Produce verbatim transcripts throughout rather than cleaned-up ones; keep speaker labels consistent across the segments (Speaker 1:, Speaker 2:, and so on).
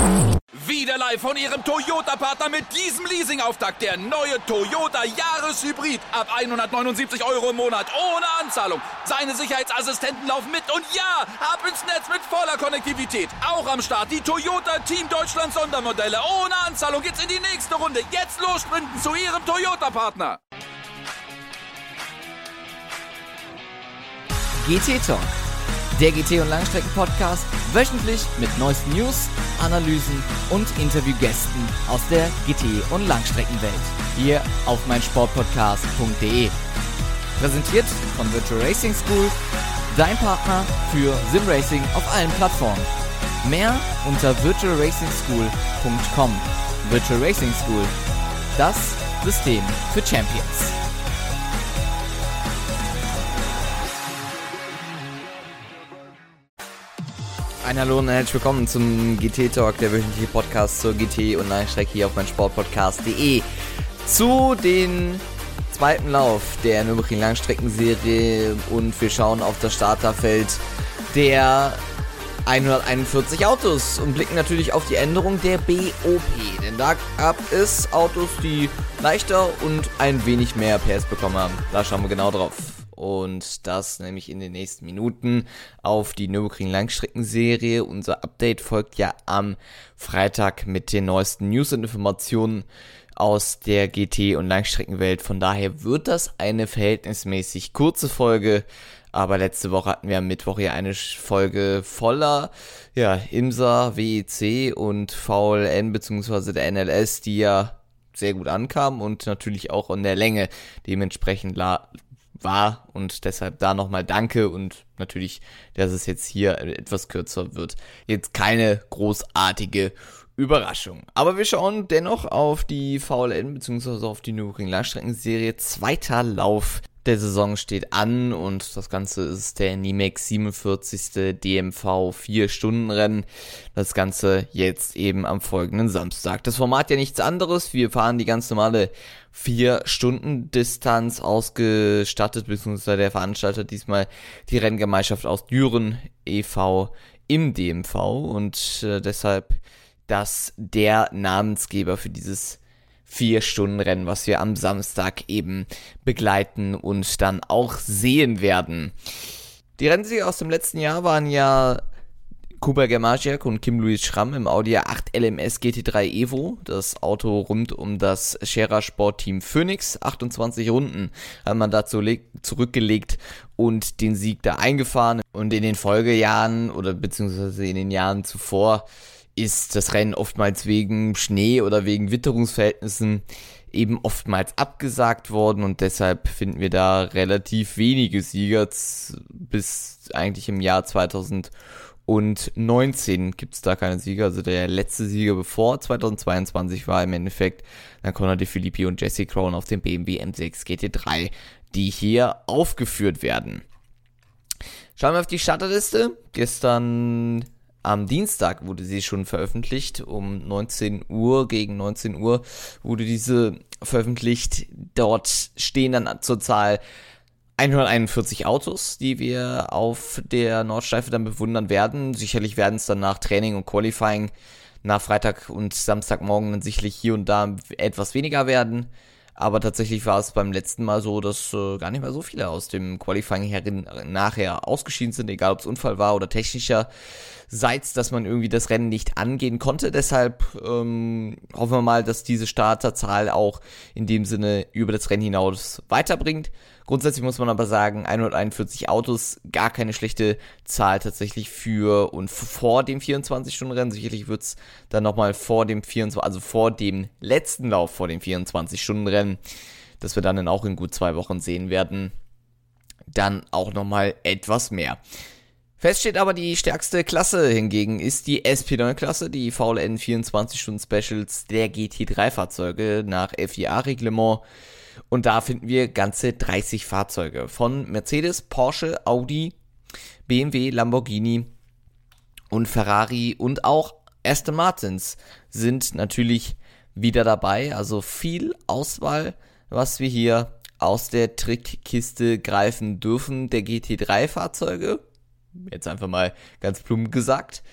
Speaker 1: Wieder live von Ihrem Toyota-Partner mit diesem Leasing-Auftakt. Der neue Toyota Jahreshybrid. Ab hundertneunundsiebzig Euro im Monat. Ohne Anzahlung. Seine Sicherheitsassistenten laufen mit. Und ja, ab ins Netz mit voller Konnektivität. Auch am Start die Toyota Team Deutschland Sondermodelle. Ohne Anzahlung geht's in die nächste Runde. Jetzt los sprinten zu Ihrem Toyota-Partner.
Speaker 2: G T Talk. Der G T- und Langstrecken-Podcast, wöchentlich mit neuesten News, Analysen und Interviewgästen aus der G T- und Langstreckenwelt. Hier auf meinsportpodcast punkt de. Präsentiert von Virtual Racing School, dein Partner für Simracing auf allen Plattformen. Mehr unter virtual racing school punkt com. Virtual Racing School, das System für Champions. Ein Hallo und herzlich willkommen zum G T-Talk, der wöchentliche Podcast zur G T- und Langstrecke hier auf meinsportpodcast punkt de. Zu den zweiten Lauf der Nürburgring Langstreckenserie und wir schauen auf das Starterfeld der hunderteinundvierzig Autos und blicken natürlich auf die Änderung der B O P, denn da gab es Autos, die leichter und ein wenig mehr P S bekommen haben. Da schauen wir genau drauf. Und das nämlich in den nächsten Minuten auf die Nürburgring Langstreckenserie. Unser Update folgt ja am Freitag mit den neuesten News und Informationen aus der G T- und Langstreckenwelt. Von daher wird das eine verhältnismäßig kurze Folge. Aber letzte Woche hatten wir am Mittwoch ja eine Folge voller ja, IMSA, W E C und V L N bzw. der N L S, die ja sehr gut ankamen und natürlich auch in der Länge dementsprechend la- war und deshalb da nochmal danke und natürlich, dass es jetzt hier etwas kürzer wird. Jetzt keine großartige Überraschung. Aber wir schauen dennoch auf die V L N bzw. auf die Nürburgring Langstreckenserie. Zweiter Lauf der Saison steht an und das Ganze ist der Nimex siebenundvierzigste D M V vier Stunden Rennen. Das Ganze jetzt eben am folgenden Samstag. Das Format ja nichts anderes. Wir fahren die ganz normale vier Stunden Distanz ausgestattet, beziehungsweise der Veranstalter diesmal die Renngemeinschaft aus Düren e V im D M V und äh, deshalb das der Namensgeber für dieses vier Stunden Rennen, was wir am Samstag eben begleiten und dann auch sehen werden. Die Rennsieger aus dem letzten Jahr waren ja Kuba Germasiak und Kim-Louis Schramm im Audi A acht L M S G T drei Evo, das Auto rund um das Scherer Sportteam Phoenix. achtundzwanzig Runden hat man dazu le- zurückgelegt und den Sieg da eingefahren. Und in den Folgejahren oder beziehungsweise in den Jahren zuvor ist das Rennen oftmals wegen Schnee oder wegen Witterungsverhältnissen eben oftmals abgesagt worden und deshalb finden wir da relativ wenige Sieger. Bis eigentlich im Jahr zweitausendneunzehn gibt es da keine Sieger. Also der letzte Sieger bevor zweitausendzweiundzwanzig war im Endeffekt dann Connor De Filippi und Jesse Krohn auf dem B M W M sechs G T drei, die hier aufgeführt werden. Schauen wir auf die Starterliste. Gestern am Dienstag wurde sie schon veröffentlicht, um neunzehn Uhr, gegen neunzehn Uhr wurde diese veröffentlicht. Dort stehen dann zur Zahl hunderteinundvierzig Autos, die wir auf der Nordschleife dann bewundern werden. Sicherlich werden es dann nach Training und Qualifying nach Freitag und Samstagmorgen dann sicherlich hier und da etwas weniger werden. Aber tatsächlich war es beim letzten Mal so, dass äh, gar nicht mehr so viele aus dem Qualifying herin nachher ausgeschieden sind, egal ob es Unfall war oder technischerseits, dass man irgendwie das Rennen nicht angehen konnte. Deshalb ähm, hoffen wir mal, dass diese Starterzahl auch in dem Sinne über das Rennen hinaus weiterbringt. Grundsätzlich muss man aber sagen, hunderteinundvierzig Autos, gar keine schlechte Zahl tatsächlich für und vor dem vierundzwanzig Stunden Rennen. Sicherlich wird es dann nochmal vor dem vierundzwanzig, also vor dem letzten Lauf, vor dem vierundzwanzig Stunden Rennen, dass wir dann, dann auch in gut zwei Wochen sehen werden, dann auch nochmal etwas mehr. Fest steht aber, die stärkste Klasse hingegen ist die S P neun Klasse, die V L N vierundzwanzig Stunden Specials der G T drei Fahrzeuge nach F I A-Reglement. Und da finden wir ganze dreißig Fahrzeuge von Mercedes, Porsche, Audi, B M W, Lamborghini und Ferrari und auch Aston Martins sind natürlich wieder dabei. Also viel Auswahl, was wir hier aus der Trickkiste greifen dürfen, der G T drei Fahrzeuge. Jetzt einfach mal ganz plump gesagt.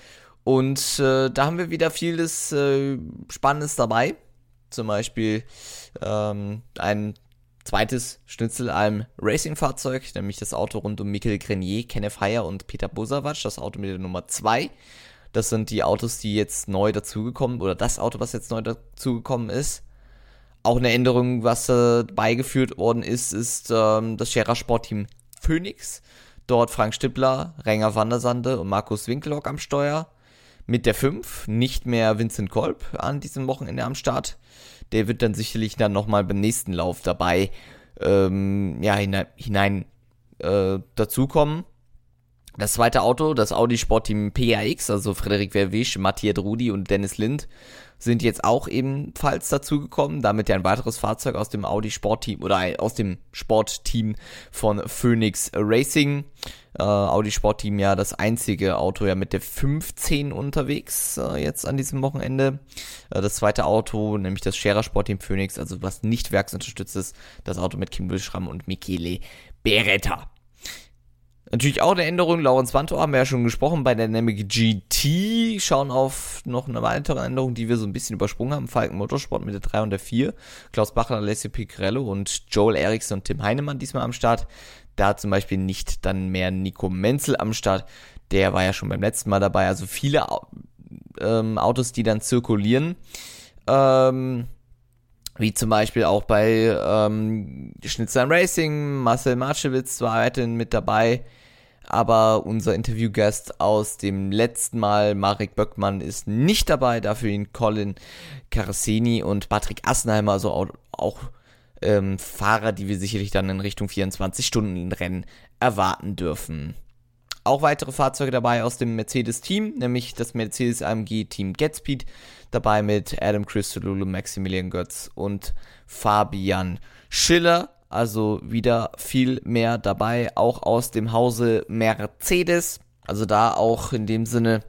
Speaker 2: Und äh, da haben wir wieder vieles äh, Spannendes dabei. Zum Beispiel ähm, ein zweites Schnitzelalm-Racing-Fahrzeug, nämlich das Auto rund um Michael Grenier, Kenneth Heyer und Peter Bosawatsch, das Auto mit der Nummer zwei. Das sind die Autos, die jetzt neu dazugekommen, oder das Auto, was jetzt neu dazugekommen ist. Auch eine Änderung, was äh, beigeführt worden ist, ist ähm, das Scherer Sportteam Phoenix. Dort Frank Stippler, Renger van der Sande und Markus Winkelhock am Steuer. Mit der fünf, nicht mehr Vincent Kolb an diesem Wochenende am Start. Der wird dann sicherlich dann nochmal beim nächsten Lauf dabei ähm, ja, hinein, hinein äh, dazukommen. Das zweite Auto, das Audi Sportteam P A X, also Frederik Verwisch, Matthias Rudi und Dennis Lind, sind jetzt auch ebenfalls dazugekommen. Damit ja ein weiteres Fahrzeug aus dem Audi Sportteam oder aus dem Sportteam von Phoenix Racing. Äh, Audi Sportteam ja das einzige Auto ja mit der fünfzehn unterwegs äh, jetzt an diesem Wochenende. Äh, das zweite Auto, nämlich das Scherer Sportteam Phoenix, also was nicht werksunterstützt ist, das Auto mit Kim Wilschramm und Michele Beretta. Natürlich auch eine Änderung, Laurens Wanto haben wir ja schon gesprochen, bei der Dynamic G T, schauen auf noch eine weitere Änderung, die wir so ein bisschen übersprungen haben, Falken Motorsport mit der drei und der vier, Klaus Bachler, Alessio Piccarello und Joel Eriksson und Tim Heinemann diesmal am Start, da zum Beispiel nicht dann mehr Nico Menzel am Start, der war ja schon beim letzten Mal dabei, also viele ähm, Autos, die dann zirkulieren, ähm, wie zum Beispiel auch bei ähm, Schnitzel Racing, Marcel Marchewitz war weiterhin mit dabei, aber unser Interviewgast aus dem letzten Mal, Marek Böckmann, ist nicht dabei, dafür ihn Colin Caraceni und Patrick Assenheimer, also auch, auch ähm, Fahrer, die wir sicherlich dann in Richtung vierundzwanzig-Stunden-Rennen erwarten dürfen. Auch weitere Fahrzeuge dabei aus dem Mercedes-Team, nämlich das Mercedes A M G-Team GetSpeed, dabei mit Adam Christodoulou, Maximilian Götz und Fabian Schiller. Also wieder viel mehr dabei, auch aus dem Hause Mercedes. Also da auch in dem Sinne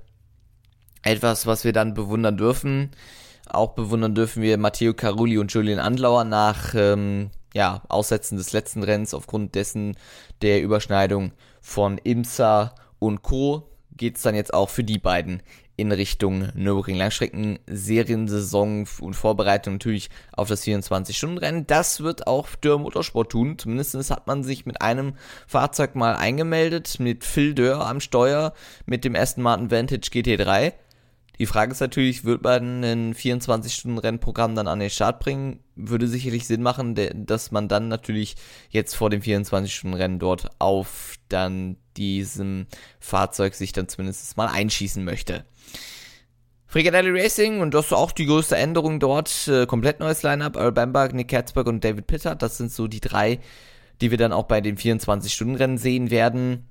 Speaker 2: etwas, was wir dann bewundern dürfen. Auch bewundern dürfen wir Matteo Carulli und Julian Andlauer nach ähm, ja, Aussetzen des letzten Rennens aufgrund dessen der Überschneidung von IMSA und Co. geht es dann jetzt auch für die beiden in Richtung Nürburgring Langstrecken Seriensaison und Vorbereitung natürlich auf das vierundzwanzig-Stunden-Rennen. Das wird auch Dürr Motorsport tun. Zumindest hat man sich mit einem Fahrzeug mal eingemeldet, mit Phil Dörr am Steuer, mit dem Aston Martin Vantage G T drei. Die Frage ist natürlich, wird man ein vierundzwanzig-Stunden-Rennprogramm dann an den Start bringen? Würde sicherlich Sinn machen, dass man dann natürlich jetzt vor dem vierundzwanzig-Stunden-Rennen dort auf dann diesem Fahrzeug sich dann zumindest mal einschießen möchte. Frigadelli Racing, und das ist auch die größte Änderung dort, äh, komplett neues Line-Up, Earl Bamberg, Nick Katzberg und David Pittard, das sind so die drei, die wir dann auch bei den vierundzwanzig-Stunden-Rennen sehen werden.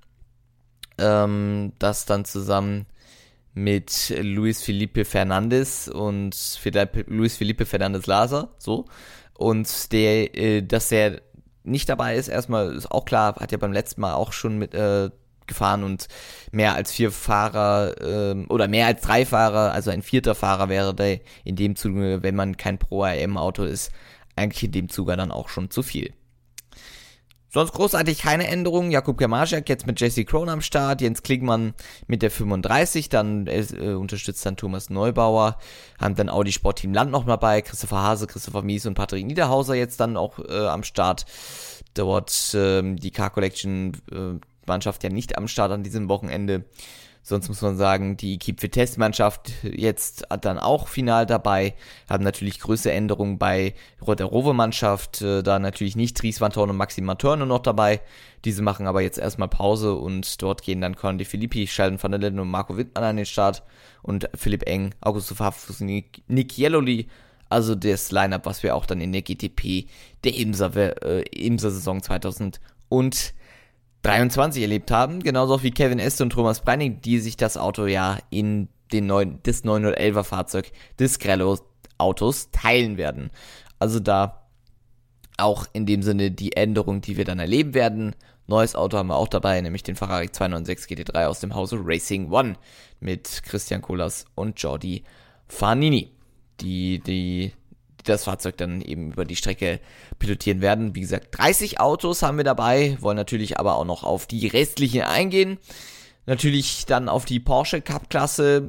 Speaker 2: Ähm, das dann zusammen mit Luis Felipe Fernandez und Luis Felipe Fernandez Laser, so. Und der, äh, dass er nicht dabei ist, erstmal ist auch klar, hat ja beim letzten Mal auch schon mit äh, gefahren und mehr als vier Fahrer ähm, oder mehr als drei Fahrer, also ein vierter Fahrer wäre der in dem Zuge, wenn man kein Pro-A M-Auto ist, eigentlich in dem Zuge dann auch schon zu viel. Sonst großartig keine Änderungen. Jakub Kermasiak jetzt mit Jesse Krohn am Start, Jens Klingmann mit der fünfunddreißig, dann äh, unterstützt dann Thomas Neubauer, haben dann Audi Sportteam Land noch dabei, Christopher Hase, Christopher Mies und Patrick Niederhauser jetzt dann auch äh, am Start. Dort ähm, die Car Collection äh, Mannschaft ja nicht am Start an diesem Wochenende. Sonst muss man sagen, die Equipe Vitesse Mannschaft jetzt dann auch final dabei, haben natürlich größere Änderungen bei der Rover Mannschaft, äh, da natürlich nicht Dries Van Thorn und Maxim Materne noch dabei. Diese machen aber jetzt erstmal Pause und dort gehen dann Conor De Filippi, Sheldon van der Linden und Marco Wittmann an den Start und Philipp Eng, Augusto Farfus, Nick, Nick Jelloli. Also das Line-Up, was wir auch dann in der G T P der IMSA, äh, IMSA-Saison zwanzig dreiundzwanzig erlebt haben, genauso wie Kevin Este und Thomas Breining, die sich das Auto ja in den neuen, das neunhundertelfer Fahrzeug des Grello-Autos teilen werden. Also da auch in dem Sinne die Änderung, die wir dann erleben werden. Neues Auto haben wir auch dabei, nämlich den Ferrari zweihundertsechs G T drei aus dem Hause Racing One mit Christian Kolas und Jordi Farnini, die, die das Fahrzeug dann eben über die Strecke pilotieren werden. Wie gesagt, dreißig Autos haben wir dabei, wollen natürlich aber auch noch auf die restlichen eingehen. Natürlich dann auf die Porsche Cup Klasse.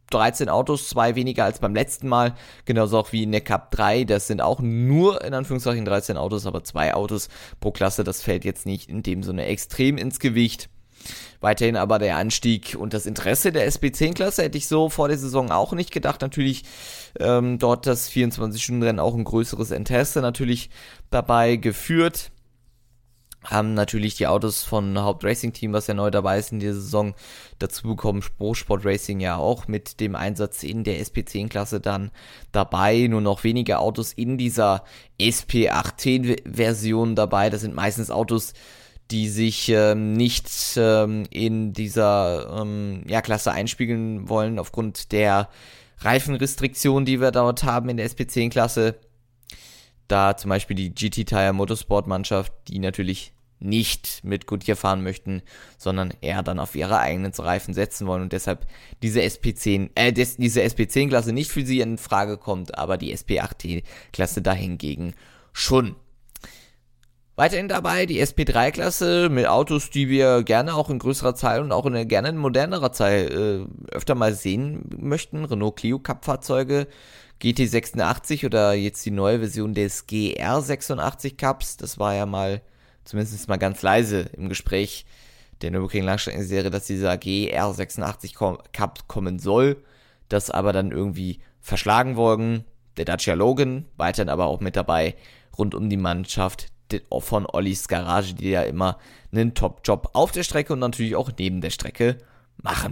Speaker 2: dreizehn Autos, zwei weniger als beim letzten Mal, genauso auch wie in der Cup drei, das sind auch nur in Anführungszeichen dreizehn Autos, aber zwei Autos pro Klasse, das fällt jetzt nicht in dem Sinne extrem ins Gewicht. Weiterhin aber der Anstieg und das Interesse der S P zehn Klasse hätte ich so vor der Saison auch nicht gedacht. Natürlich ähm, dort das vierundzwanzig-Stunden-Rennen auch ein größeres Interesse natürlich dabei geführt. Haben natürlich die Autos von Haupt-Racing-Team, was ja neu dabei ist in dieser Saison, dazu bekommen. Pro Sport Racing ja auch mit dem Einsatz in der S P zehn Klasse dann dabei. Nur noch wenige Autos in dieser S P achtzehn Version dabei. Das sind meistens Autos, die sich ähm, nicht ähm, in dieser ähm, ja, Klasse einspiegeln wollen, aufgrund der Reifenrestriktionen, die wir dort haben in der S P zehn Klasse. Da zum Beispiel die G T Tire Motorsport Mannschaft, die natürlich nicht mit Goodyear fahren möchten, sondern eher dann auf ihre eigenen Reifen setzen wollen und deshalb diese S P zehn, äh, des, diese S P zehn Klasse nicht für sie in Frage kommt, aber die S P achtzehn Klasse dahingegen schon. Weiterhin dabei die S P drei Klasse mit Autos, die wir gerne auch in größerer Zahl und auch in einer gerne in modernerer Zahl äh, öfter mal sehen möchten. Renault Clio Cup Fahrzeuge, G T sechsundachtzig oder jetzt die neue Version des G R sechsundachtzig Cups. Das war ja mal, zumindest mal ganz leise im Gespräch der Nürburgring Langstreckenserie, dass dieser G R sechsundachtzig Cup kommen soll. Das aber dann irgendwie verschlagen worden. Der Dacia Logan, weiterhin aber auch mit dabei rund um die Mannschaft von Ollis Garage, die ja immer einen Top-Job auf der Strecke und natürlich auch neben der Strecke machen.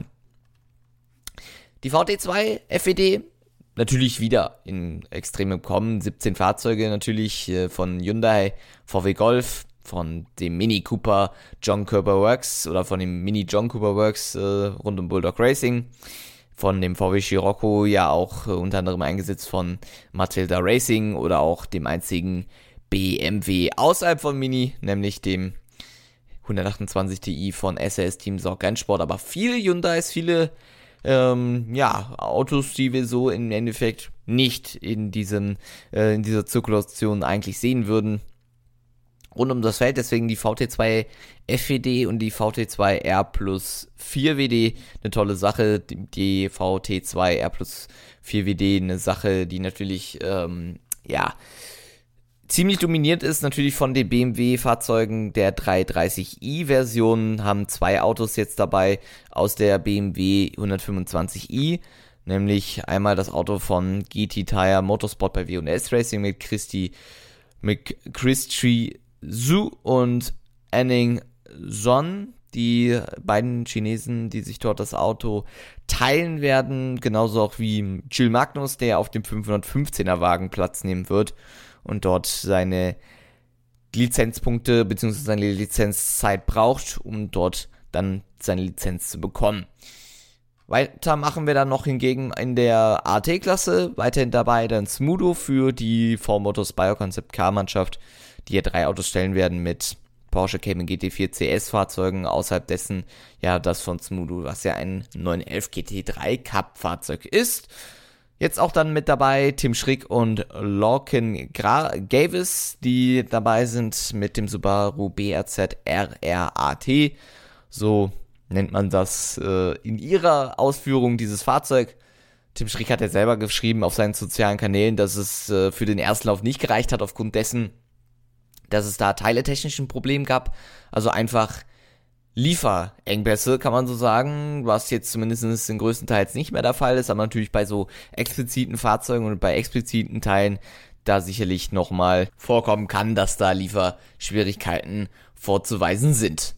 Speaker 2: Die V T zwei F E D, natürlich wieder in extremem Kommen, siebzehn Fahrzeuge natürlich äh, von Hyundai, V W Golf, von dem Mini Cooper John Cooper Works oder von dem Mini John Cooper Works äh, rund um Bulldog Racing, von dem V W Scirocco ja auch äh, unter anderem eingesetzt von Matilda Racing oder auch dem einzigen B M W außerhalb von Mini, nämlich dem hundertachtundzwanzig Ti von S R S Team Sorg Rennsport, aber viele Hyundais, viele ähm, ja, Autos, die wir so im Endeffekt nicht in diesem äh, in dieser Zirkulation eigentlich sehen würden, rund um das Feld, deswegen die V T zwei F W D und die V T zwei R plus vier W D, eine tolle Sache, die V T zwei R plus vier W D, eine Sache, die natürlich, ähm, ja, ziemlich dominiert ist natürlich von den B M W-Fahrzeugen der dreihundertdreißig i-Version, haben zwei Autos jetzt dabei aus der B M W hundertfünfundzwanzig i, nämlich einmal das Auto von G T Tire Motorsport bei W und S Racing mit Christy, mit Christy Zhu und Anning Son, die beiden Chinesen, die sich dort das Auto teilen werden, genauso auch wie Gilles Magnus, der auf dem fünfhundertfünfzehner Wagen Platz nehmen wird und dort seine Lizenzpunkte bzw. seine Lizenzzeit braucht, um dort dann seine Lizenz zu bekommen. Weiter machen wir dann noch hingegen in der A T-Klasse, weiterhin dabei dann Smudo für die V-Motors Bioconcept Car-Mannschaft, die ja drei Autos stellen werden mit Porsche Cayman G T vier C S Fahrzeugen, außerhalb dessen ja das von Smudo, was ja ein neun elf G T drei Cup Fahrzeug ist. Jetzt auch dann mit dabei Tim Schrick und Lorcan Gavis, die dabei sind mit dem Subaru B R Z R R A T. So nennt man das äh, in ihrer Ausführung, dieses Fahrzeug. Tim Schrick hat ja selber geschrieben auf seinen sozialen Kanälen, dass es äh, für den Erstlauf nicht gereicht hat, aufgrund dessen, dass es da teiletechnischen Problem gab. Also einfach Lieferengpässe, kann man so sagen, was jetzt zumindest in größtenteils nicht mehr der Fall ist, aber natürlich bei so expliziten Fahrzeugen und bei expliziten Teilen da sicherlich nochmal vorkommen kann, dass da Lieferschwierigkeiten vorzuweisen sind.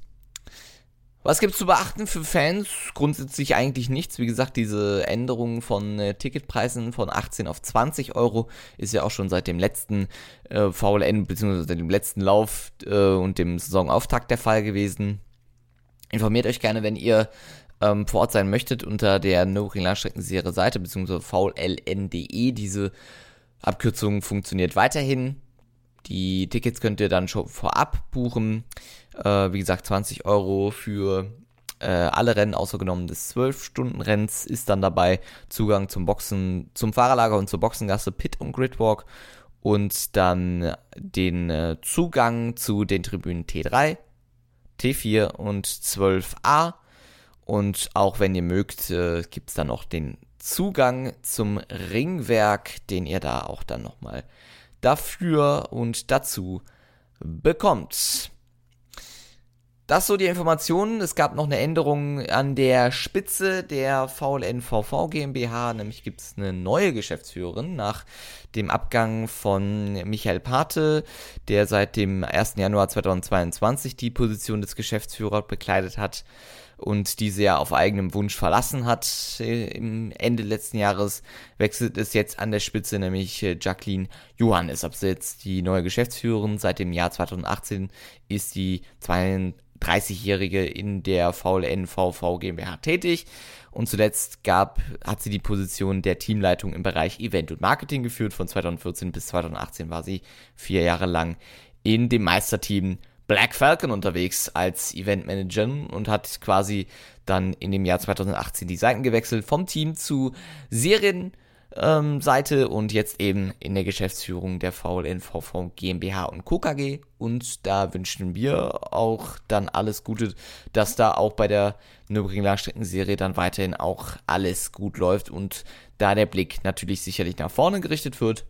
Speaker 2: Was gibt's zu beachten für Fans? Grundsätzlich eigentlich nichts. Wie gesagt, diese Änderung von äh, Ticketpreisen von achtzehn auf zwanzig Euro ist ja auch schon seit dem letzten äh, V L N bzw. seit dem letzten Lauf äh, und dem Saisonauftakt der Fall gewesen. Informiert euch gerne, wenn ihr ähm, vor Ort sein möchtet, unter der Nürburgring Langstreckenserie Seite bzw. V L N punkt de. Diese Abkürzung funktioniert weiterhin. Die Tickets könnt ihr dann schon vorab buchen. Äh, wie gesagt, zwanzig Euro für äh, alle Rennen, außergenommen des zwölf-Stunden-Renns, ist dann dabei. Zugang zum Boxen, zum Fahrerlager und zur Boxengasse, Pit und Gridwalk. Und dann den äh, Zugang zu den Tribünen T drei, T vier und zwölf a. Und auch wenn ihr mögt, äh, gibt es dann noch den Zugang zum Ringwerk, den ihr da auch dann nochmal dafür und dazu bekommt. Das so die Informationen. Es gab noch eine Änderung an der Spitze der V L N V V GmbH, nämlich gibt es eine neue Geschäftsführerin nach dem Abgang von Michael Pate, der seit dem ersten Januar zweitausendzweiundzwanzig die Position des Geschäftsführers bekleidet hat und diese ja auf eigenem Wunsch verlassen hat. Im Ende letzten Jahres wechselt es jetzt an der Spitze, nämlich Jacqueline Johannes. Ab jetzt die neue Geschäftsführerin. Seit dem Jahr zweitausendachtzehn ist die zweiunddreißigjährige in der V L N V V GmbH tätig und zuletzt gab, hat sie die Position der Teamleitung im Bereich Event und Marketing geführt. Von zweitausendvierzehn bis zweitausendachtzehn war sie vier Jahre lang in dem Meisterteam Black Falcon unterwegs als Eventmanagerin und hat quasi dann in dem Jahr zweitausendachtzehn die Seiten gewechselt, vom Team zu Serienseite ähm, und jetzt eben in der Geschäftsführung der V L N V V GmbH und Co. K G. Und da wünschen wir auch dann alles Gute, dass da auch bei der Nürburgring Langstreckenserie dann weiterhin auch alles gut läuft und da der Blick natürlich sicherlich nach vorne gerichtet wird.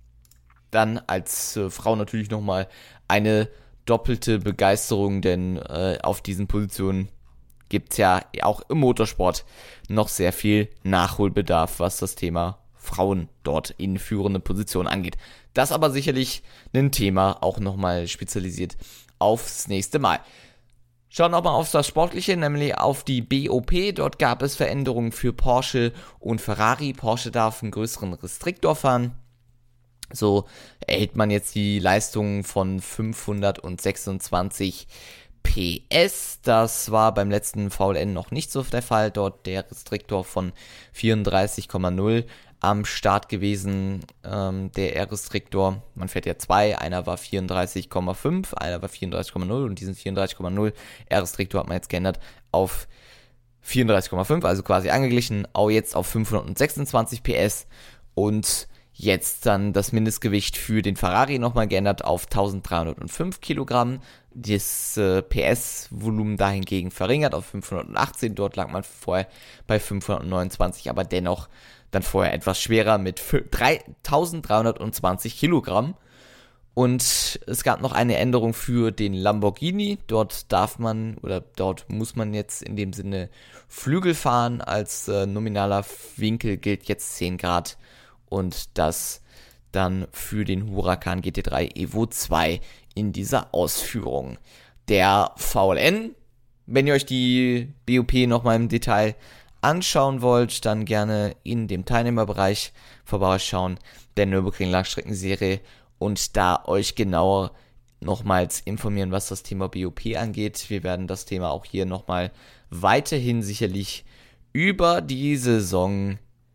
Speaker 2: Dann als äh, Frau natürlich nochmal eine doppelte Begeisterung, denn äh, auf diesen Positionen gibt es ja auch im Motorsport noch sehr viel Nachholbedarf, was das Thema Frauen dort in führende Positionen angeht. Das aber sicherlich ein Thema, auch nochmal spezialisiert aufs nächste Mal. Schauen wir mal auf das Sportliche, nämlich auf die B O P. Dort gab es Veränderungen für Porsche und Ferrari. Porsche darf einen größeren Restriktor fahren. So erhält man jetzt die Leistung von fünfhundertsechsundzwanzig P S. Das war beim letzten V L N noch nicht so der Fall. Dort der Restriktor von vierunddreißig Komma null am Start gewesen. Ähm, der R-Restriktor, man fährt ja zwei, einer war vierunddreißig Komma fünf, einer war vierunddreißig Komma null und diesen vierunddreißig Komma null R-Restriktor hat man jetzt geändert auf vierunddreißig Komma fünf, also quasi angeglichen, auch jetzt auf fünfhundertsechsundzwanzig P S und jetzt dann das Mindestgewicht für den Ferrari nochmal geändert auf eintausenddreihundertfünf Kilogramm. Das äh, P S-Volumen dahingegen verringert auf fünfhundertachtzehn. Dort lag man vorher bei fünfhundertneunundzwanzig, aber dennoch dann vorher etwas schwerer mit eintausenddreihundertzwanzig Kilogramm. Und es gab noch eine Änderung für den Lamborghini. Dort darf man oder dort muss man jetzt in dem Sinne Flügel fahren. Als äh, nominaler Winkel gilt jetzt zehn Grad. Und das dann für den Huracan G T drei Evo zwei in dieser Ausführung. Der V L N, wenn ihr euch die B O P nochmal im Detail anschauen wollt, dann gerne in dem Teilnehmerbereich vorbeischauen der Nürburgring Langstreckenserie und da euch genauer nochmals informieren, was das Thema B O P angeht. Wir werden das Thema auch hier nochmal weiterhin sicherlich über die Saison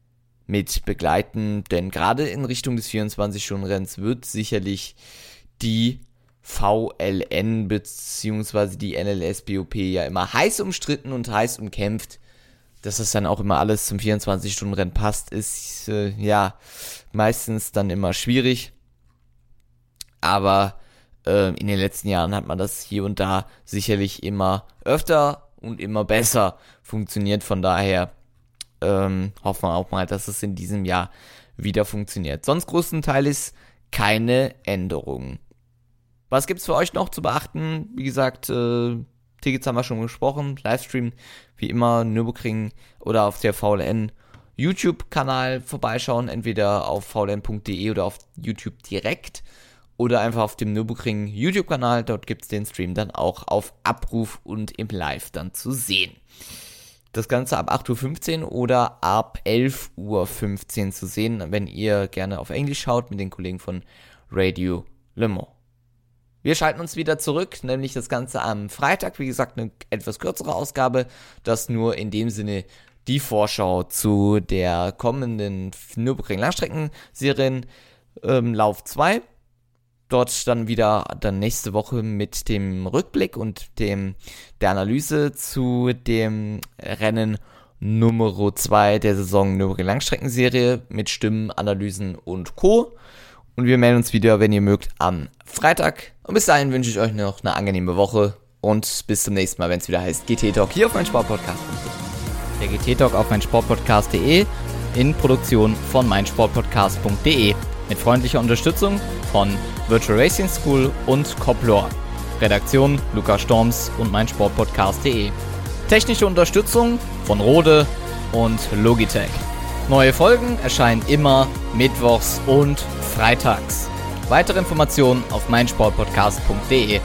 Speaker 2: mit begleiten, denn gerade in Richtung des vierundzwanzig-Stunden-Renns wird sicherlich die V L N bzw. die N L S B O P ja immer heiß umstritten und heiß umkämpft. Dass das dann auch immer alles zum vierundzwanzig-Stunden-Rennen passt, ist äh, ja meistens dann immer schwierig. Aber äh, in den letzten Jahren hat man das hier und da sicherlich immer öfter und immer besser funktioniert. Von daher Ähm, hoffen wir auch mal, dass es in diesem Jahr wieder funktioniert. Sonst größtenteils keine Änderungen. Was gibt's für euch noch zu beachten? Wie gesagt, äh, Tickets haben wir schon gesprochen. Livestream, wie immer, Nürburgring oder auf der V L N YouTube-Kanal vorbeischauen. Entweder auf v l n punkt d e oder auf YouTube direkt. Oder einfach auf dem Nürburgring YouTube-Kanal. Dort gibt's den Stream dann auch auf Abruf und im Live dann zu sehen. Das Ganze ab acht Uhr fünfzehn oder ab elf Uhr fünfzehn zu sehen, wenn ihr gerne auf Englisch schaut mit den Kollegen von Radio Le Mans. Wir schalten uns wieder zurück, nämlich das Ganze am Freitag. Wie gesagt, eine etwas kürzere Ausgabe, das nur in dem Sinne die Vorschau zu der kommenden Nürburgring Langstreckenserien ähm, Lauf zwei. Dort dann wieder dann nächste Woche mit dem Rückblick und dem der Analyse zu dem Rennen Nummer zwei der Saison Nürburgring Langstreckenserie mit Stimmen, Analysen und Co. Und wir melden uns wieder, wenn ihr mögt, am Freitag. Und bis dahin wünsche ich euch noch eine angenehme Woche und bis zum nächsten Mal, wenn es wieder heißt G T Talk hier auf mein Sportpodcast.
Speaker 3: Der G T Talk auf mein Sportpodcast punkt de
Speaker 2: in Produktion von meinsportpodcast punkt de mit freundlicher Unterstützung von Virtual Racing School und Coplor. Redaktion Lukas Storms und meinsportpodcast punkt de. Technische Unterstützung von Rode und Logitech. Neue Folgen erscheinen immer mittwochs und freitags. Weitere Informationen auf meinsportpodcast punkt de.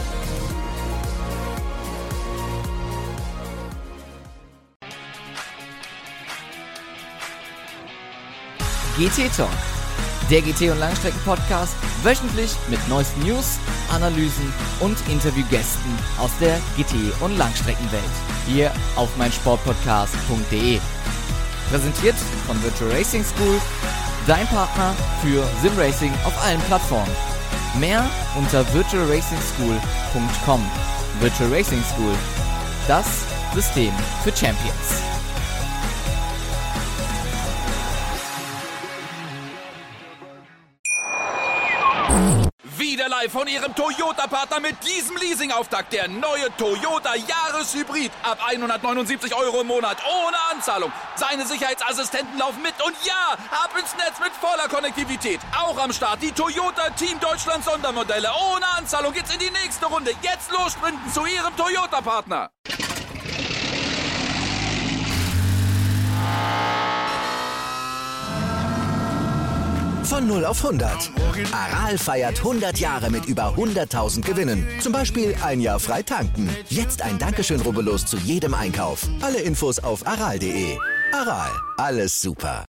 Speaker 2: G T Talk, der G T- und Langstrecken-Podcast, wöchentlich mit neuesten News, Analysen und Interviewgästen aus der G T- und Langstreckenwelt. Hier auf meinsportpodcast punkt de. Präsentiert von Virtual Racing School, dein Partner für Simracing auf allen Plattformen. Mehr unter virtual racing school punkt com. Virtual Racing School, das System für Champions.
Speaker 1: Wieder live von Ihrem Toyota-Partner mit diesem Leasing-Auftakt. Der neue Toyota Jahreshybrid. Ab hundertneunundsiebzig Euro im Monat. Ohne Anzahlung. Seine Sicherheitsassistenten laufen mit. Und ja, ab ins Netz mit voller Konnektivität. Auch am Start die Toyota Team Deutschland Sondermodelle. Ohne Anzahlung geht's in die nächste Runde. Jetzt los sprinten zu Ihrem Toyota-Partner.
Speaker 3: Von null auf hundert. Aral feiert hundert Jahre mit über hunderttausend Gewinnen. Zum Beispiel ein Jahr frei tanken. Jetzt ein Dankeschön, rubbellos zu jedem Einkauf. Alle Infos auf aral punkt de. Aral, alles super.